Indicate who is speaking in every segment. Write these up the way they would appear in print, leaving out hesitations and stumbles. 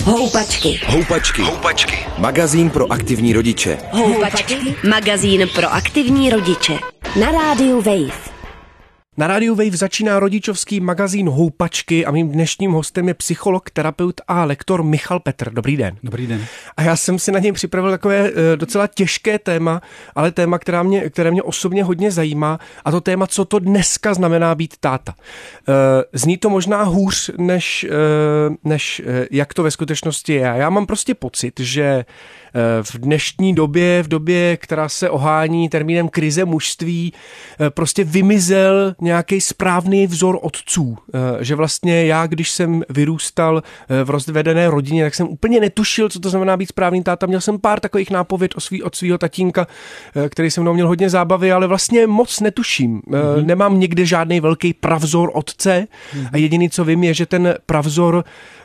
Speaker 1: Houpačky. Magazín pro aktivní rodiče.
Speaker 2: Magazín pro aktivní rodiče. Na rádiu Wave.
Speaker 3: Na rádiu Wave začíná rodičovský magazín Houpačky a mým dnešním hostem je psycholog, terapeut a lektor Michal Petr. Dobrý den.
Speaker 4: Dobrý den.
Speaker 3: A já jsem si na něj připravil takové docela těžké téma, ale téma, které mě osobně hodně zajímá, a to téma, co to dneska znamená být táta. Zní to možná hůř, než jak to ve skutečnosti je. Já mám prostě pocit, že v dnešní době, v době, která se ohání termínem krize mužství, prostě vymizel nějaký správný vzor otců. Že vlastně já, když jsem vyrůstal v rozvedené rodině, tak jsem úplně netušil, co to znamená být správný táta. Měl jsem pár takových nápověd od svého tatínka, který se mnou měl hodně zábavy, ale vlastně moc netuším. Nemám nikde žádný velký pravzor otce a jediný, co vím, je, že ten pravzor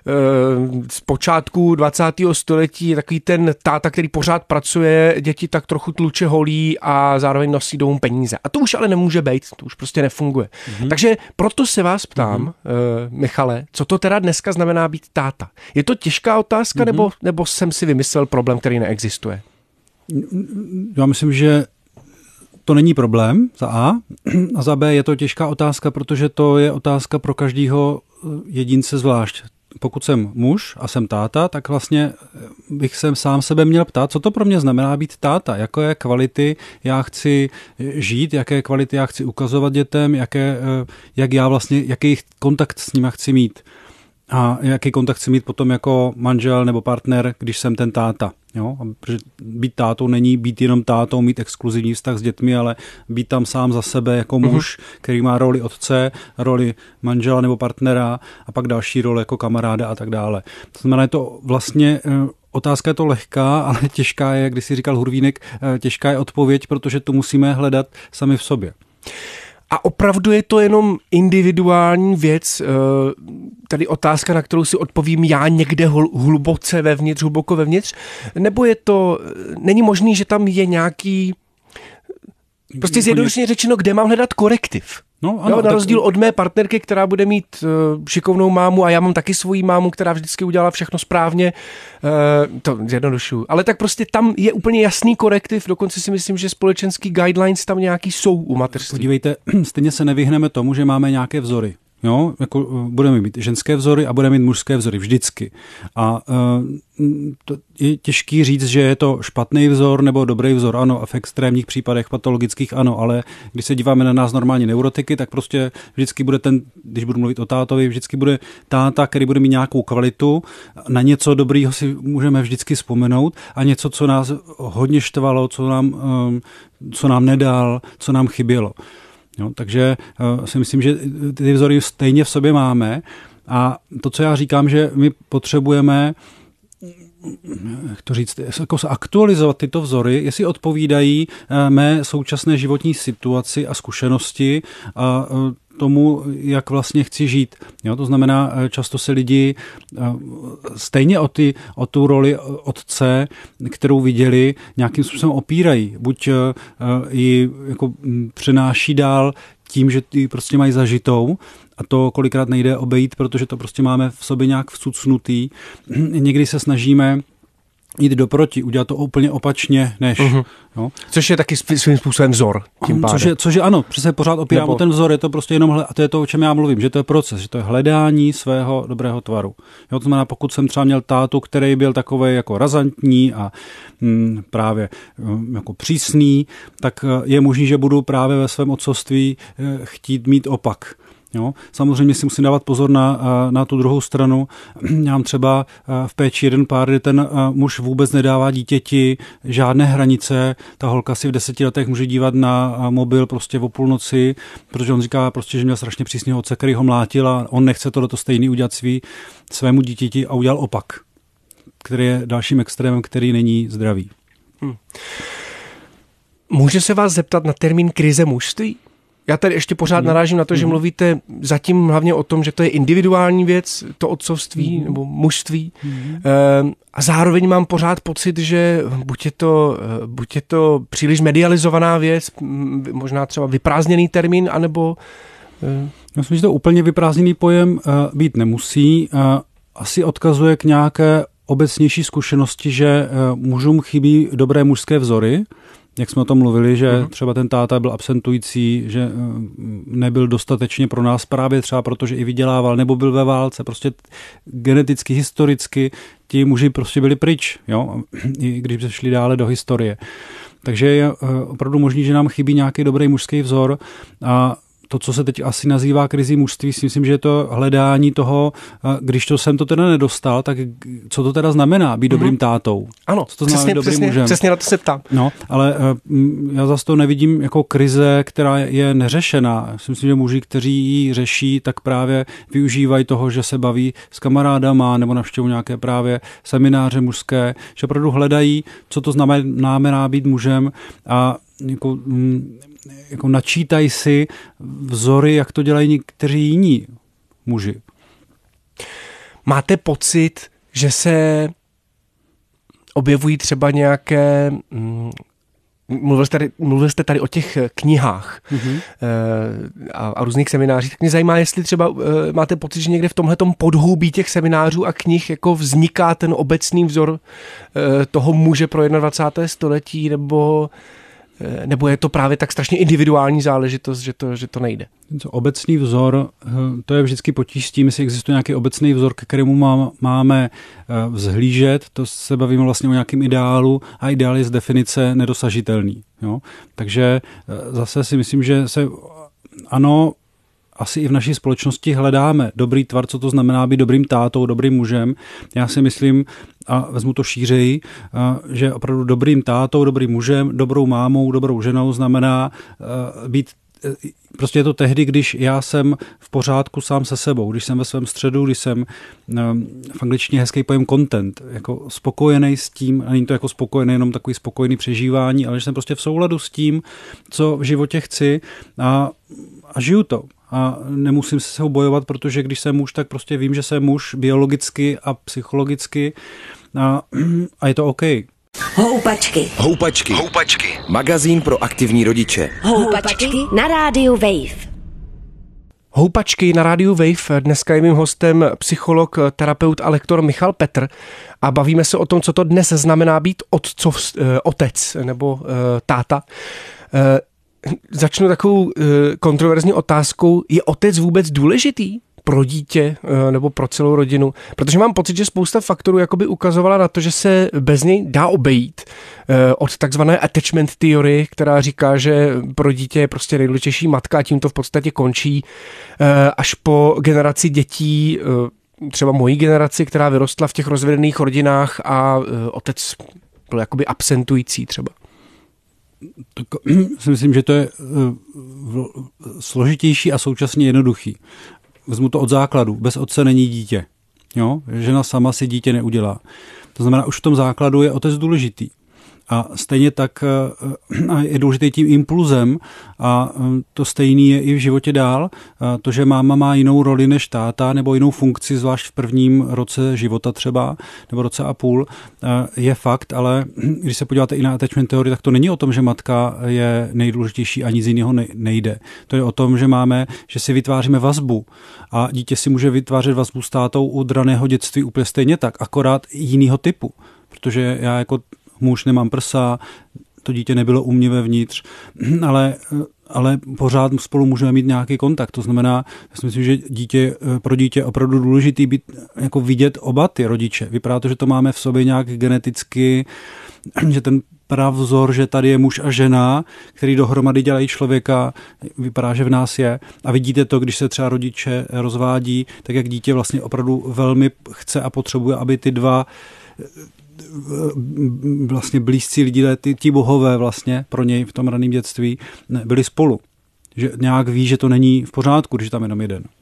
Speaker 3: z počátku 20. století je takový ten táta, který pořád pracuje, děti tak trochu tluče holí a zároveň nosí domů peníze. A to už ale nemůže být, to už prostě nefunguje. Takže proto se vás ptám, Michale, co to teda dneska znamená být táta? Je to těžká otázka, nebo jsem si vymyslel problém, který neexistuje?
Speaker 4: Já myslím, že to není problém, za A. A za B je to těžká otázka, protože to je otázka pro každého jedince zvlášť. Pokud jsem muž a jsem táta, tak vlastně bych se sám sebe měl ptát, co to pro mě znamená být táta, jaké kvality já chci žít, jaké kvality já chci ukazovat dětem, jaký kontakt s nima chci mít a jaký kontakt chci mít potom jako manžel nebo partner, když jsem ten táta. Jo? Protože být tátou není být jenom tátou, mít exkluzivní vztah s dětmi, ale být tam sám za sebe jako muž, který má roli otce, roli manžela nebo partnera a pak další role jako kamaráda a tak dále. To znamená, je to vlastně otázka je to lehká, ale těžká je, když si říkal Hurvínek, těžká je odpověď, protože tu musíme hledat sami v sobě.
Speaker 3: A opravdu je to jenom individuální věc, tady otázka, na kterou si odpovím já někde hluboko vevnitř, nebo není možný, že tam je nějaký, prostě zjednodušeně řečeno, kde mám hledat korektiv? No, ano, na rozdíl od mé partnerky, která bude mít šikovnou mámu a já mám taky svoji mámu, která vždycky udělala všechno správně, to zjednodušuju. Ale tak prostě tam je úplně jasný korektiv, dokonce si myslím, že společenský guidelines tam nějaký jsou u mateřství.
Speaker 4: Podívejte, stejně se nevyhneme tomu, že máme nějaké vzory. Jo, jako budeme mít ženské vzory a budeme mít mužské vzory vždycky. A to je těžký říct, že je to špatný vzor nebo dobrý vzor. Ano, a v extrémních případech patologických ano, ale když se díváme na nás normálně neurotiky, tak prostě vždycky bude když budu mluvit o tátovi, vždycky bude táta, který bude mít nějakou kvalitu. Na něco dobrýho si můžeme vždycky vzpomenout a něco, co nás hodně štvalo, co nám nedal, co nám chybělo. Jo, takže si myslím, že ty vzory stejně v sobě máme a to, co já říkám, že my potřebujeme jako aktualizovat tyto vzory, jestli odpovídají mé současné životní situaci a zkušenosti a tomu, jak vlastně chci žít. Jo, to znamená, často se lidi stejně o tu roli otce, kterou viděli, nějakým způsobem opírají. Buď ji jako přenáší dál tím, že ji prostě mají zažitou, a to kolikrát nejde obejít, protože to prostě máme v sobě nějak vcucnutý. Někdy se snažíme jít doproti, udělat to úplně opačně než. Jo.
Speaker 3: Což je taky svým způsobem vzor. Tím pádem.
Speaker 4: Což je ano, přesně pořád opírám o ten vzor, je to prostě jenom, a to je to, o čem já mluvím, že to je proces, že to je hledání svého dobrého tvaru. Jo, to znamená, pokud jsem třeba měl tátu, který byl takovej jako razantní a právě jako přísný, tak je možný, že budu právě ve svém otcovství chtít mít opak. Jo, samozřejmě si musím dávat pozor na tu druhou stranu. Já mám třeba v péči jeden pár, kde ten muž vůbec nedává dítěti žádné hranice. Ta holka si v 10 letech může dívat na mobil prostě o půlnoci, protože on říká prostě, že měl strašně přísného otce, který ho mlátil a on nechce tohleto stejný udělat svému dítěti a udělal opak, který je dalším extrémem, který není zdravý.
Speaker 3: Může se vás zeptat na termín krize mužství? Já tady ještě pořád narážím na to, že mluvíte zatím hlavně o tom, že to je individuální věc, to otcovství nebo mužství. A zároveň mám pořád pocit, že buď je to příliš medializovaná věc, možná třeba vyprázdněný termín, anebo...
Speaker 4: Já myslím, že to úplně vyprázdněný pojem být nemusí. Asi odkazuje k nějaké obecnější zkušenosti, že mužům chybí dobré mužské vzory, jak jsme o tom mluvili, že třeba ten táta byl absentující, že nebyl dostatečně pro nás právě třeba protože i vydělával, nebo byl ve válce, prostě geneticky, historicky ti muži prostě byli pryč, jo? I když se šli dále do historie. Takže je opravdu možný, že nám chybí nějaký dobrý mužský vzor a to, co se teď asi nazývá krizí mužství, si myslím, že je to hledání toho, když to jsem to teda nedostal, tak co to teda znamená být dobrým tátou?
Speaker 3: Ano,
Speaker 4: co to znamená dobrým mužem?
Speaker 3: Přesně na to se ptám.
Speaker 4: No, ale já zase to nevidím jako krize, která je neřešená. Já si myslím, že muži, kteří ji řeší, tak právě využívají toho, že se baví s kamarádama nebo navštěvují nějaké právě semináře mužské, že opravdu hledají, co to znamená být mužem a jako načítají si vzory, jak to dělají někteří jiní muži.
Speaker 3: Máte pocit, že se objevují třeba nějaké... Mluvil jste tady o těch knihách a různých seminářích, tak mě zajímá, jestli třeba máte pocit, že někde v tomhletom podhoubí těch seminářů a knih jako vzniká ten obecný vzor toho muže pro 21. století, nebo je to právě tak strašně individuální záležitost, že to nejde?
Speaker 4: Obecný vzor, to je vždycky potíž s tím, jestli existuje nějaký obecný vzor, ke kterému máme vzhlížet, to se bavíme vlastně o nějakém ideálu a ideál je z definice nedosažitelný. Jo? Takže zase si myslím, že ano, asi i v naší společnosti hledáme dobrý tvar, co to znamená být dobrým tátou, dobrým mužem. Já si myslím, a vezmu to šířeji, že opravdu dobrým tátou, dobrým mužem, dobrou mámou, dobrou ženou znamená být. Prostě je to tehdy, když já jsem v pořádku sám se sebou, když jsem ve svém středu, když jsem v angličtině hezký pojem content, jako spokojený s tím, a není to jako spokojený, jenom takový spokojený přežívání, ale že jsem prostě v souladu s tím, co v životě chci a žiju to. A nemusím se sebou bojovat, protože když jsem muž, tak prostě vím, že jsem muž biologicky a psychologicky a je to OK.
Speaker 1: Houpačky. Magazín pro aktivní rodiče.
Speaker 2: Houpačky na rádiu Wave.
Speaker 3: Houpačky na rádiu Wave. Dneska je mým hostem psycholog, terapeut a lektor Michal Petr a bavíme se o tom, co to dnes znamená být otec nebo táta. Začnu takovou kontroverzní otázkou. Je otec vůbec důležitý pro dítě nebo pro celou rodinu? Protože mám pocit, že spousta faktorů jakoby ukazovala na to, že se bez něj dá obejít. Od takzvané attachment theory, která říká, že pro dítě je prostě nejdůležitější matka a tím to v podstatě končí, až po generaci dětí, třeba mojí generaci, která vyrostla v těch rozvedených rodinách a otec byl jakoby absentující třeba.
Speaker 4: Tak si myslím, že to je složitější a současně jednoduchý. Vezmu to od základu. Bez otce není dítě. Jo? Žena sama si dítě neudělá. To znamená, už v tom základu je otec důležitý. A stejně tak je důležitý tím impulzem a to stejný je i v životě dál. To, že máma má jinou roli než táta nebo jinou funkci, zvlášť v prvním roce života třeba, nebo roce a půl, je fakt, ale když se podíváte i na attachment teorii, tak to není o tom, že matka je nejdůležitější a nic jiného nejde. To je o tom, že si vytváříme vazbu a dítě si může vytvářet vazbu s tátou od raného dětství úplně stejně tak, akorát jinýho typu, protože já jako muž nemám prsa, to dítě nebylo u mě vevnitř, ale pořád spolu můžeme mít nějaký kontakt. To znamená, já si myslím, že pro dítě je opravdu důležitý být, jako vidět oba ty rodiče. Vypadá to, že to máme v sobě nějak geneticky, že ten pravzor, že tady je muž a žena, který dohromady dělají člověka, vypadá, že v nás je. A vidíte to, když se třeba rodiče rozvádí, tak jak dítě vlastně opravdu velmi chce a potřebuje, aby ty dva vlastně blízcí lidi, ti bohové vlastně pro něj v tom raném dětství byli spolu. Že nějak ví, že to není v pořádku, když tam jenom jeden.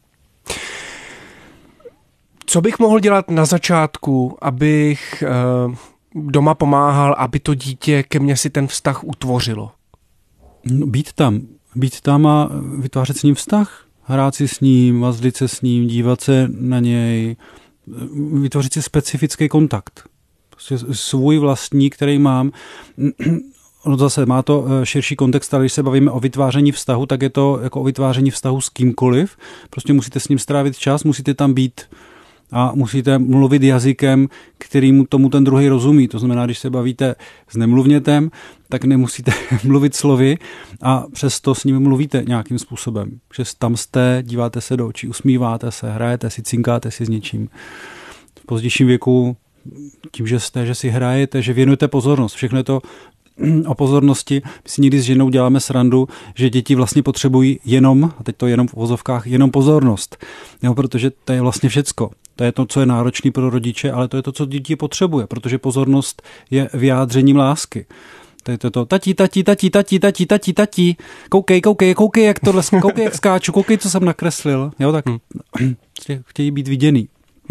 Speaker 3: Co bych mohl dělat na začátku, abych doma pomáhal, aby to dítě ke mně si ten vztah utvořilo?
Speaker 4: No, být tam a vytvářet s ním vztah. Hrát si s ním, mazlit se s ním, dívat se na něj, vytvořit si specifický kontakt. Svůj vlastní, který mám. No zase má to širší kontext, ale když se bavíme o vytváření vztahu, tak je to jako o vytváření vztahu s kýmkoliv. Prostě musíte s ním strávit čas, musíte tam být a musíte mluvit jazykem, kterýmu tomu ten druhý rozumí. To znamená, když se bavíte s nemluvnětem, tak nemusíte mluvit slovy a přesto s ním mluvíte nějakým způsobem. Že tam jste, díváte se do očí, usmíváte se, hrajete si, cinkáte si s něčím. V pozdějším věku tím, že si hrajete, že věnujete pozornost. Všechno je to o pozornosti. My si někdy s ženou děláme srandu, že děti vlastně potřebují jenom, a teď to jenom v uvozovkách, jenom pozornost. Jo, protože to je vlastně všecko. To je to, co je náročné pro rodiče, ale to je to, co dítě potřebuje, protože pozornost je vyjádřením lásky. To je to tati, koukej, jak tohle, koukej, jak skáču, koukej, co jsem nakreslil. Jo, tak chtějí být viděný.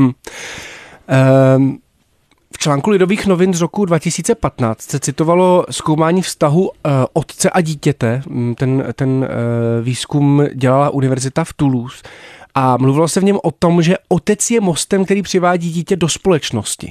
Speaker 3: V článku Lidových novin z roku 2015 se citovalo zkoumání vztahu otce a dítěte. Ten výzkum dělala univerzita v Toulouse a mluvilo se v něm o tom, že otec je mostem, který přivádí dítě do společnosti.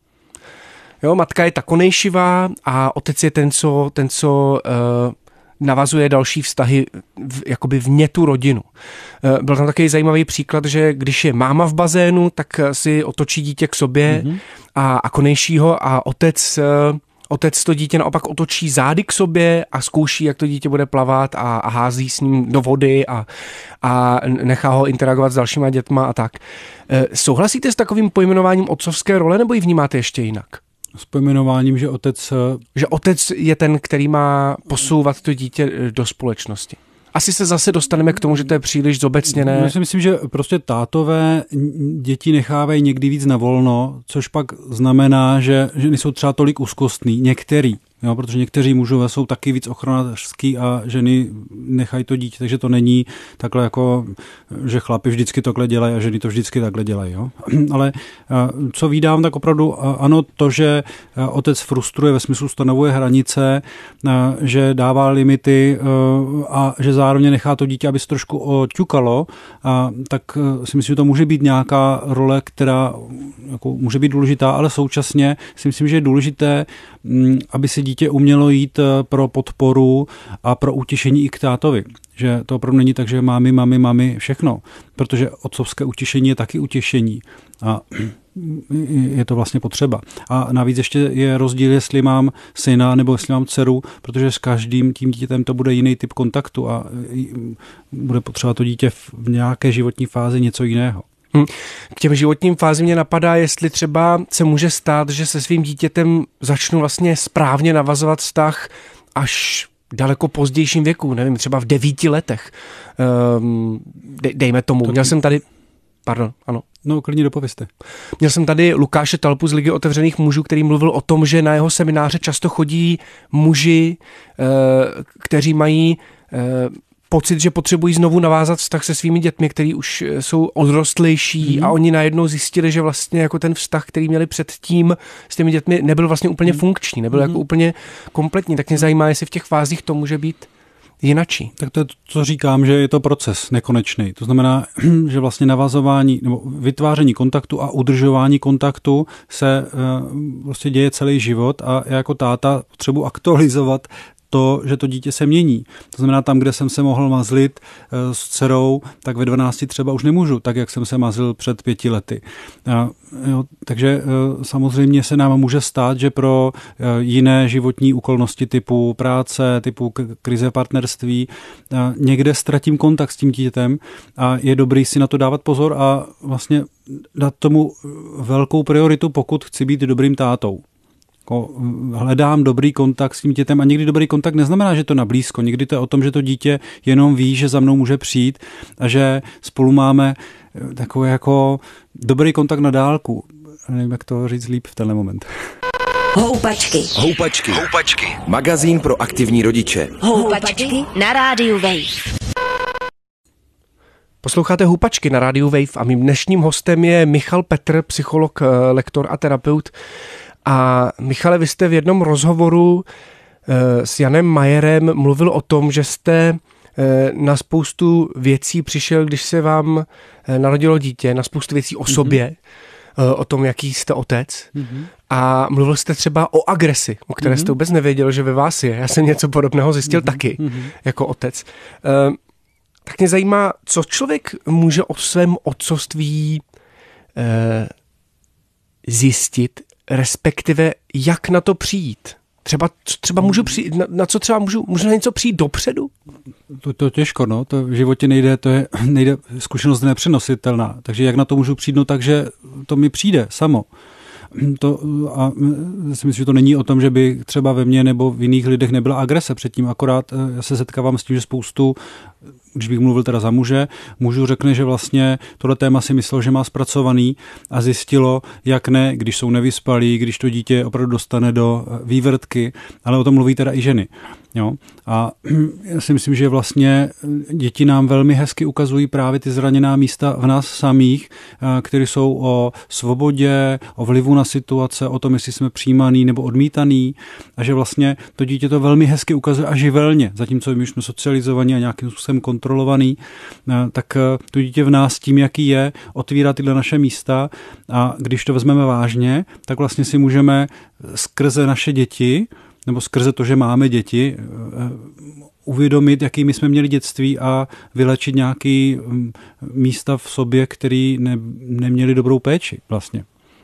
Speaker 3: Jo, matka je ta konejšivá a otec je ten, co navazuje další vztahy jakoby vně tu rodinu. Byl tam takový zajímavý příklad, že když je máma v bazénu, tak si otočí dítě k sobě a konejšího a otec to dítě naopak otočí zády k sobě a zkouší, jak to dítě bude plavat a hází s ním do vody a nechá ho interagovat s dalšíma dětma a tak. Souhlasíte s takovým pojmenováním otcovské role, nebo ji vnímáte ještě jinak?
Speaker 4: S pojmenováním, že otec...
Speaker 3: Že otec je ten, který má posouvat to dítě do společnosti. Asi se zase dostaneme k tomu, že to je příliš zobecněné.
Speaker 4: Já si myslím, že prostě tátové děti nechávají někdy víc na volno, což pak znamená, že nejsou třeba tolik úzkostný. Některý. Jo, protože někteří mužové jsou taky víc ochranářský a ženy nechají to dítě, takže to není takhle jako, že chlapi vždycky takhle dělají a ženy to vždycky takhle dělají. Jo? Ale co vídám, tak opravdu ano, to, že otec frustruje ve smyslu stanovuje hranice, že dává limity a že zároveň nechá to dítě, aby se trošku oťukalo, tak si myslím, že to může být nějaká role, která jako může být důležitá, ale současně si myslím, že je důležité, aby si dítě umělo jít pro podporu a pro utěšení i k tátovi. Že to opravdu není tak, že mámy, všechno. Protože otcovské utěšení je taky utěšení. A je to vlastně potřeba. A navíc ještě je rozdíl, jestli mám syna nebo jestli mám dceru, protože s každým tím dítětem to bude jiný typ kontaktu a bude potřeba to dítě v nějaké životní fázi něco jiného.
Speaker 3: K těm životním fázím mě napadá, jestli třeba se může stát, že se svým dítětem začnu vlastně správně navazovat vztah až daleko pozdějším věku, nevím, třeba v 9 letech. Dejme tomu. Měl jsem tady... Pardon, ano.
Speaker 4: No, klidně dopovězte.
Speaker 3: Měl jsem tady Lukáše Talpu z Ligy otevřených mužů, který mluvil o tom, že na jeho semináře často chodí muži, kteří mají pocit, že potřebují znovu navázat vztah se svými dětmi, který už jsou odrostlejší a oni najednou zjistili, že vlastně jako ten vztah, který měli předtím s těmi dětmi, nebyl vlastně úplně funkční, nebyl jako úplně kompletní. Tak mě zajímá, jestli v těch fázích to může být jinačí.
Speaker 4: Tak to je to, co říkám, že je to proces nekonečný. To znamená, že vlastně navazování nebo vytváření kontaktu a udržování kontaktu se vlastně děje celý život a já jako táta potřebuji aktualizovat to, že to dítě se mění. To znamená, tam, kde jsem se mohl mazlit s dcerou, tak ve 12 třeba už nemůžu, tak jak jsem se mazlil před 5 lety. Takže samozřejmě se nám může stát, že pro jiné životní okolnosti typu práce, typu krize partnerství, někde ztratím kontakt s tím dítětem a je dobrý si na to dávat pozor a vlastně dát tomu velkou prioritu, pokud chci být dobrým tátou. Hledám dobrý kontakt s tím dětem a někdy dobrý kontakt neznamená, že to na blízko. Někdy to je o tom, že to dítě jenom ví, že za mnou může přijít a že spolu máme takový jako dobrý kontakt na dálku. Nevím, jak to říct líp v tenhle moment.
Speaker 1: Houpačky. Magazín pro aktivní rodiče.
Speaker 2: Houpačky na rádiu Wave.
Speaker 3: Posloucháte Houpačky na rádiu Wave a mým dnešním hostem je Michal Petr, psycholog, lektor a terapeut. A Michale, vy jste v jednom rozhovoru s Janem Majerem mluvil o tom, že jste na spoustu věcí přišel, když se vám narodilo dítě, na spoustu věcí o sobě, o tom, jaký jste otec. A mluvil jste třeba o agresi, o které jste vůbec nevěděl, že ve vás je. Já jsem něco podobného zjistil taky, jako otec. Tak mě zajímá, co člověk může o svém otcovství zjistit, respektive jak na to přijít? Třeba můžu přijít, na co třeba můžu na něco přijít dopředu?
Speaker 4: To těžko, no, to v životě nejde, zkušenost nepřenositelná, takže jak na to můžu přijít, no takže to mi přijde samo. A si myslím, že to není o tom, že by třeba ve mně nebo v jiných lidech nebyla agrese předtím, akorát já se setkávám s tím, že spoustu, když bych mluvil teda za mužů řekne, že vlastně tohle téma si myslel, že má zpracovaný a zjistilo, jak ne, když jsou nevyspalí, když to dítě opravdu dostane do vývrtky, ale o tom mluví teda i ženy. Jo? A já si myslím, že vlastně děti nám velmi hezky ukazují právě ty zraněná místa v nás samých, které jsou o svobodě, o vlivu na situace, o tom, jestli jsme přijímaný nebo odmítaný, a že vlastně to dítě to velmi hezky ukazuje a živelně, zatímco my jsme socializovaní a nějakým způsobem kontrolovaný, tak to dítě v nás tím, jaký je, otvírá tyhle naše místa, a když to vezmeme vážně, tak vlastně si můžeme skrze naše děti nebo skrze to, že máme děti, uvědomit, jaký my jsme měli dětství a vylečit nějaký místa v sobě, který neměli dobrou péči vlastně.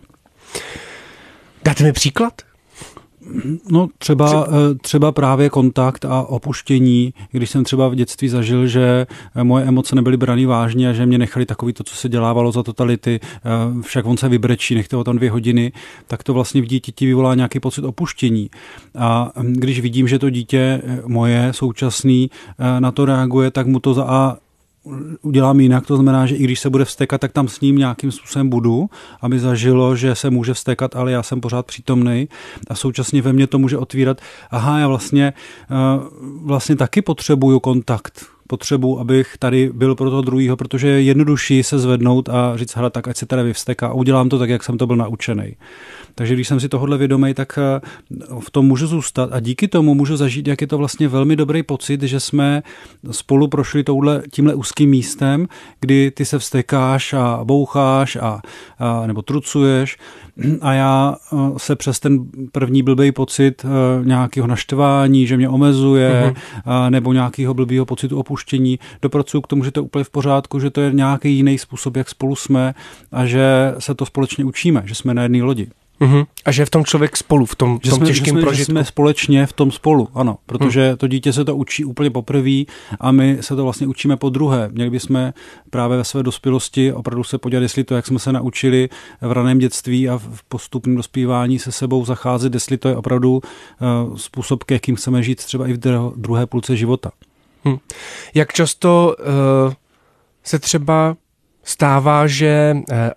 Speaker 3: Dáte mi příklad?
Speaker 4: No třeba právě kontakt a opuštění, když jsem třeba v dětství zažil, že moje emoce nebyly braný vážně a že mě nechali takový to, co se dělávalo za totality, však on se vybrečí, nechte ho tam 2 hodiny, tak to vlastně v dítěti vyvolá nějaký pocit opuštění. A když vidím, že to dítě moje současný na to reaguje, tak mu to udělám jinak, to znamená, že i když se bude vztekat, tak tam s ním nějakým způsobem budu, aby zažilo, že se může vztekat, ale já jsem pořád přítomnej, a současně ve mně to může otvírat, já vlastně taky potřebuju kontakt. Potřebuji, abych tady byl pro toho druhýho, protože je jednodušší se zvednout a říct, hele, tak ať se tady vyvsteká, a udělám to tak, jak jsem to byl naučenej. Takže když jsem si tohodle vědomý, tak v tom můžu zůstat a díky tomu můžu zažít, jak je to vlastně velmi dobrý pocit, že jsme spolu prošli tímhle úzkým místem, kdy ty se vztekáš a boucháš a nebo trucuješ, a já se přes ten první blbej pocit nějakého naštvání, že mě omezuje, nebo nějakého blbýho pocitu opuštění, dopracuju k tomu, že to je úplně v pořádku, že to je nějaký jiný způsob, jak spolu jsme, a že se to společně učíme, že jsme na jedné lodi.
Speaker 3: A že v tom člověk spolu, v tom těžkém prožitku.
Speaker 4: Že jsme společně v tom spolu, ano, protože to dítě se to učí úplně poprvé a my se to vlastně učíme po druhé. Měli bychom právě ve své dospělosti opravdu se podívat, jestli to, jak jsme se naučili v raném dětství a v postupném dospívání se sebou zacházet, jestli to je opravdu způsob, k jakým chceme žít třeba i v druhé půlce života.
Speaker 3: Jak často se třeba stává, že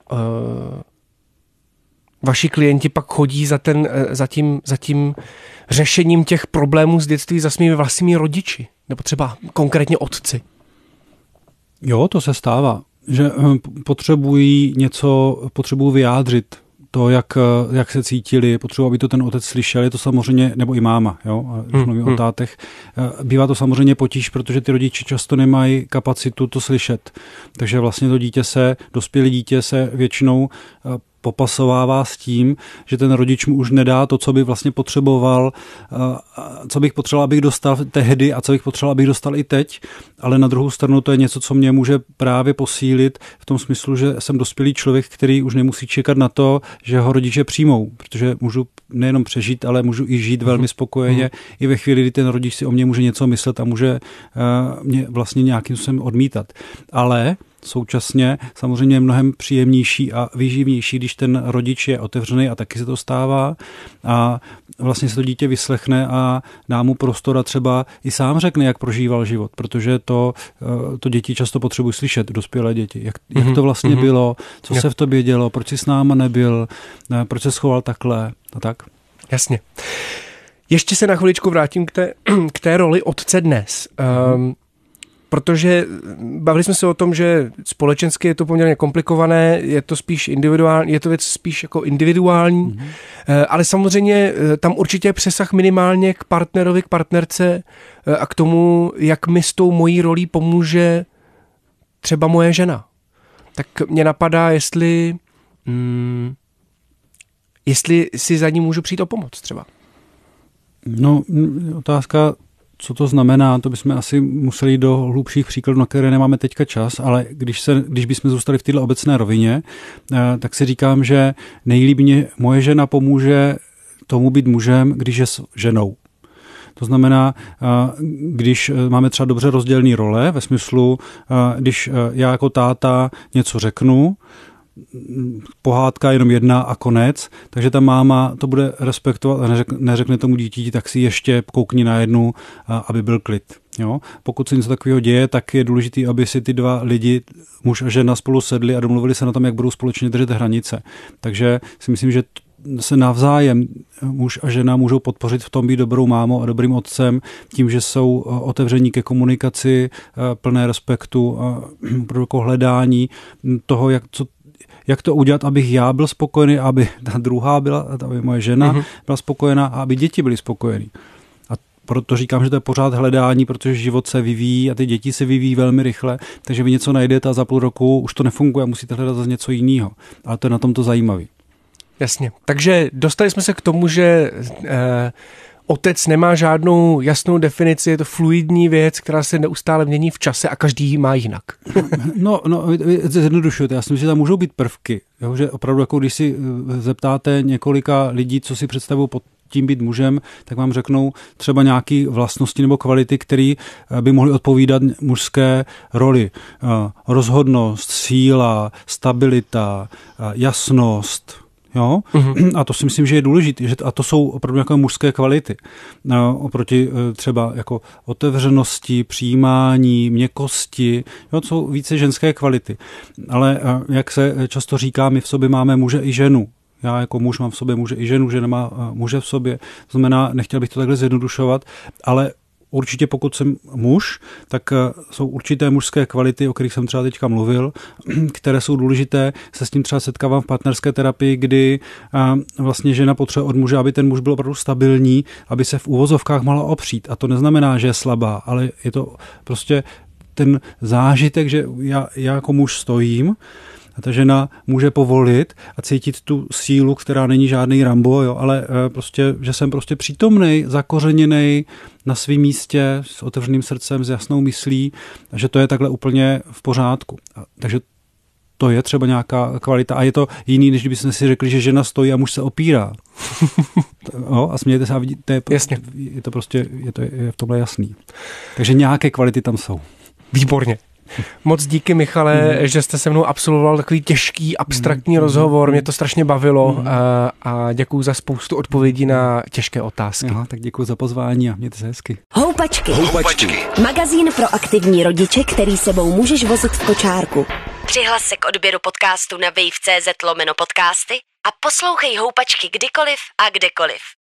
Speaker 3: vaši klienti pak chodí za tím řešením těch problémů z dětství za svými vlastními rodiči, nebo konkrétně otci?
Speaker 4: Jo, to se stává, že potřebují vyjádřit to, jak se cítili, potřebují, aby to ten otec slyšel, je to samozřejmě, nebo i máma, jo, když mluvím o tátech. Bývá to samozřejmě potíž, protože ty rodiče často nemají kapacitu to slyšet. Takže vlastně dospělé dítě se většinou popasovává s tím, že ten rodič mu už nedá to, co by vlastně potřeboval, co bych potřeboval, abych dostal tehdy a co bych potřeboval, abych dostal i teď, ale na druhou stranu to je něco, co mě může právě posílit v tom smyslu, že jsem dospělý člověk, který už nemusí čekat na to, že ho rodiče přijmou, protože můžu nejenom přežít, ale můžu i žít velmi spokojeně i ve chvíli, kdy ten rodič si o mě může něco myslet a může mě vlastně nějakým způsobem odmítat. Ale současně samozřejmě je mnohem příjemnější a výživnější, když ten rodič je otevřený, a taky se to stává, a vlastně se to dítě vyslechne a dá mu prostor a třeba i sám řekne, jak prožíval život, protože to děti často potřebují slyšet, dospělé děti, jak to vlastně bylo, co se v tobě dělo, proč jsi s náma nebyl, proč se schoval takhle a tak.
Speaker 3: Jasně. Ještě se na chviličku vrátím k té roli otce dnes. Protože bavili jsme se o tom, že společensky je to poměrně komplikované, je to spíš individuální, je to věc spíš jako individuální, ale samozřejmě tam určitě je přesah minimálně k partnerovi, k partnerce a k tomu, jak mi s tou mojí rolí pomůže třeba moje žena. Tak mě napadá, jestli si za ní můžu přijít o pomoc třeba.
Speaker 4: No, otázka, co to znamená, to bychom asi museli jít do hlubších příkladů, na které nemáme teďka čas, ale když bychom zůstali v této obecné rovině, tak si říkám, že nejlíp mě moje žena pomůže tomu být mužem, když je s ženou. To znamená, když máme třeba dobře rozdělené role, ve smyslu, když já jako táta něco řeknu, pohádka jenom jedna a konec, takže ta máma to bude respektovat a neřekne tomu dítěti, tak si ještě koukni na jednu, aby byl klid. Jo? Pokud se něco takového děje, tak je důležité, aby si ty dva lidi, muž a žena, spolu sedli a domluvili se na tom, jak budou společně držet hranice. Takže si myslím, že se navzájem muž a žena můžou podpořit v tom být dobrou mámou a dobrým otcem tím, že jsou otevření ke komunikaci, plné respektu, pro hledání toho, jak to udělat, abych já byl spokojený, aby ta druhá byla, aby moje žena byla spokojená a aby děti byly spokojený. A proto říkám, že to je pořád hledání, protože život se vyvíjí a ty děti se vyvíjí velmi rychle, takže vy něco najdete a za půl roku už to nefunguje a musíte hledat zase něco jiného. Ale to je na tom to zajímavé.
Speaker 3: Jasně. Takže dostali jsme se k tomu, že otec nemá žádnou jasnou definici, je to fluidní věc, která se neustále mění v čase a každý ji má jinak. No,
Speaker 4: zjednodušujete. Já si myslím, že tam můžou být prvky. Jo? Že opravdu, jako když si zeptáte několika lidí, co si představují pod tím být mužem, tak vám řeknou třeba nějaké vlastnosti nebo kvality, které by mohly odpovídat mužské roli. Rozhodnost, síla, stabilita, jasnost. Jo? A to si myslím, že je důležité. A to jsou opravdu jako mužské kvality. Oproti třeba jako otevřenosti, přijímání, měkkosti. Jo? To jsou více ženské kvality. Ale jak se často říká, my v sobě máme muže i ženu. Já jako muž mám v sobě muže i ženu, žena má muže v sobě. To znamená, nechtěl bych to takhle zjednodušovat, ale určitě pokud jsem muž, tak jsou určité mužské kvality, o kterých jsem třeba teďka mluvil, které jsou důležité. Se s tím třeba setkávám v partnerské terapii, kdy vlastně žena potřebuje od muže, aby ten muž byl opravdu stabilní, aby se v uvozovkách mohla opřít. A to neznamená, že je slabá, ale je to prostě ten zážitek, že já jako muž stojím, a ta žena může povolit a cítit tu sílu, která není žádný Rambo, jo, ale prostě, že jsem prostě přítomnej, zakořeněnej na svém místě, s otevřeným srdcem, s jasnou myslí, a že to je takhle úplně v pořádku. Takže to je třeba nějaká kvalita a je to jiný, než kdybychom si řekli, že žena stojí a muž se opírá. A smějete se a vidíte, je to prostě, je v tomhle jasný. Takže nějaké kvality tam jsou.
Speaker 3: Výborně. Moc díky, Michale, že jste se mnou absolvoval takový těžký, abstraktní rozhovor. Mě to strašně bavilo a děkuju za spoustu odpovědí na těžké otázky.
Speaker 4: Aha, tak děkuju za pozvání a mějte se hezky.
Speaker 2: Houpačky. Magazín pro aktivní rodiče, který sebou můžeš vozit v kočárku. Přihlas se k odběru podcastu na wave.cz/podcasty a poslouchej Houpačky kdykoliv a kdekoliv.